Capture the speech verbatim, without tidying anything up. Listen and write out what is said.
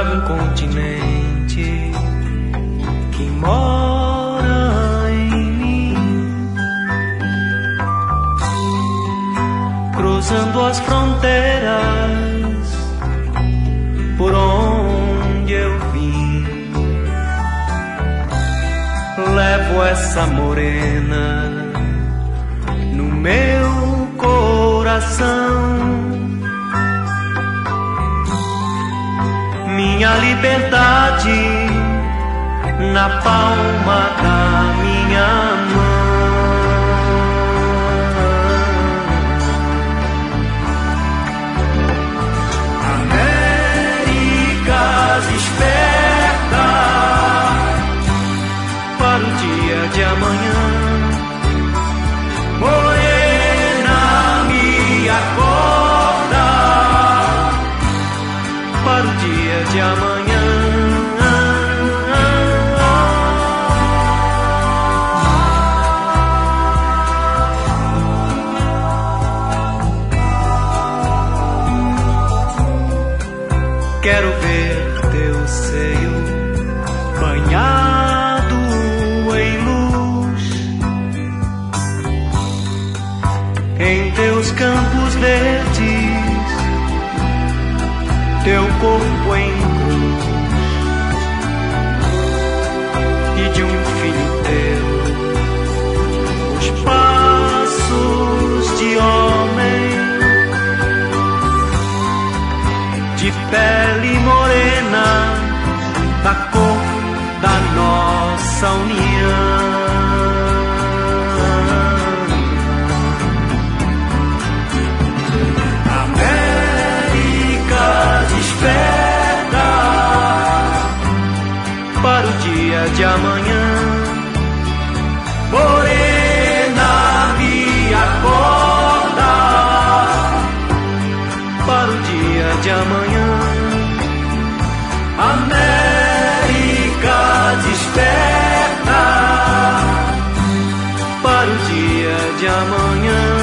trago um continente que mora em mim, cruzando as fronteiras por onde eu vim. Levo essa morena no meu coração, minha liberdade na palma da minha mão. Américas, desperta para o dia de amanhã. Morena, me acorda para o dia de amanhã. Quero ver teu seio banhado em luz, em teus campos verdes, teu corpo em cruz, e de um filho teu os passos de homem, de pele morena, da cor da nossa união. América, desperta para o dia de amanhã. Morena, me acorda para o dia de amanhã. América, desperta para o dia de amanhã.